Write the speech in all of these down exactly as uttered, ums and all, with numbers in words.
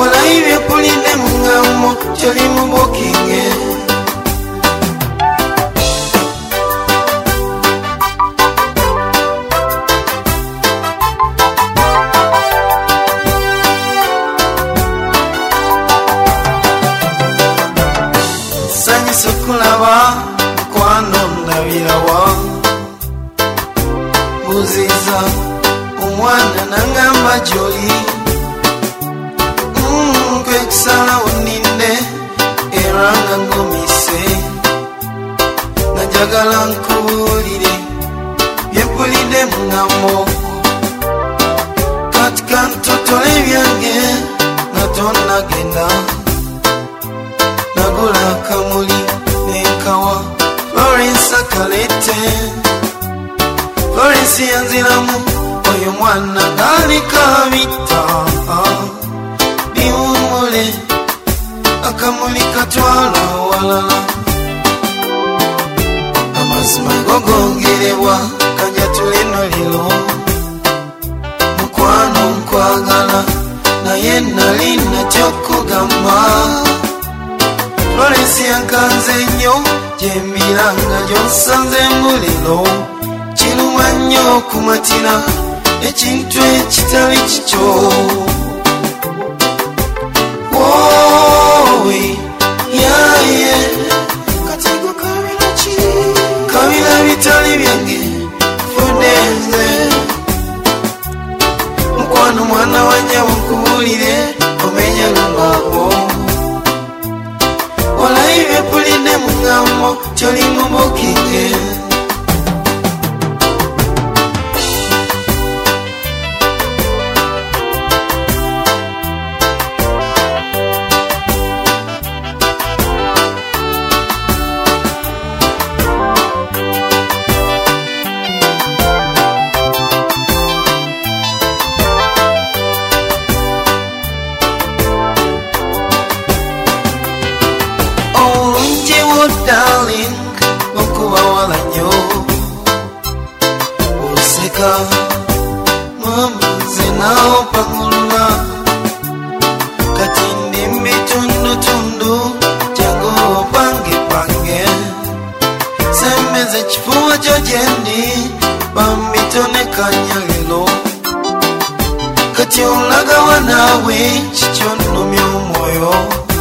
walaibye pulinde mungamo chali mubukinge Sukulaba kwano ndabirawa buziza umwana nangamba joli mm, kwekisala uninde eranga ngomise najagala nkubulire byepulide mungamo katika ntotole byange natonda genda nagula kamuli nenkawa Florence akalete Florence yanziramu oyo mwana galikabita biwumule akamuli katwala walala amazima gogongerebwa kanja tulino lilo mukwano nkwagala naye nalina kyokugamba Florence yankanze nnyo jemiranga jonsanze muliro kiruma nnyo okumatira ekintu ekitali kikyo wowe yaye katego kabira ki kabira bitali byange funenze mukwano mwana wanyawo nkubulire omenya lumabo walaibye pulinde mungamo chali mubukinge darling okuba walanyo useka mama zenao pangulula katindi mitundu tundu jango pange pange sembeze chifuwa jojendi bamitone kanyalilo kati ulagawa nawe chichono myomoyo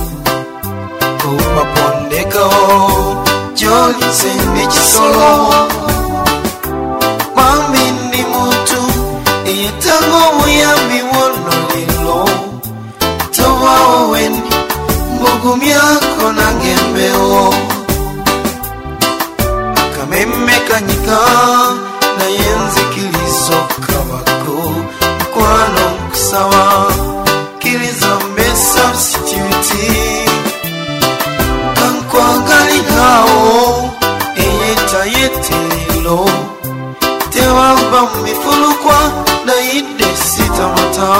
kupapondeka joli sende chisolo mami ndi mutu eyetango muyambi wono lilo towa oweni mbugumyako nangembeo kameme kanyika na yenzi kilizo kabako mkwano mkusawa kilizo mesa substitute Kwagaligao eyeta yetelilo tewamba mifulukwa na ide sitamata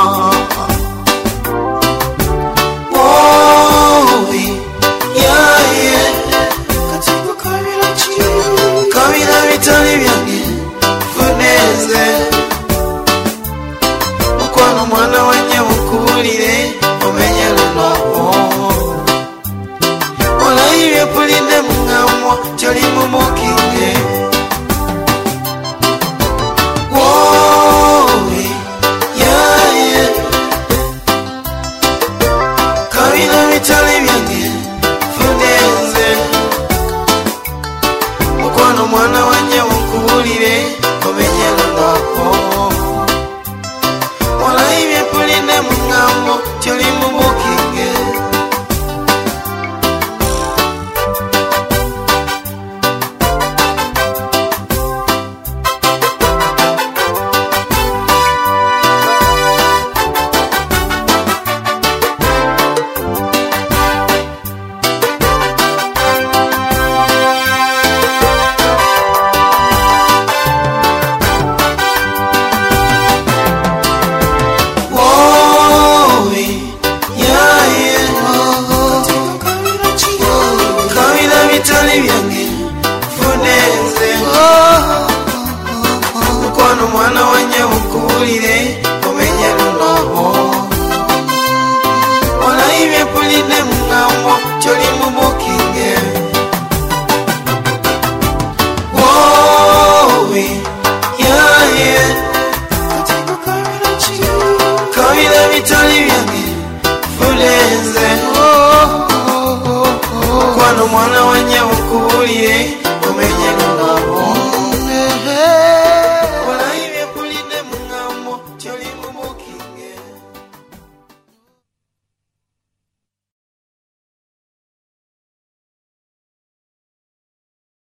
wowe yaye katiko kabira chi kabira bitali byange funeze mukwano mwana wanye mukubulire omenyelo nabo walaibye pulinde mungamo chali mubukinge wowe yaye kabira bitali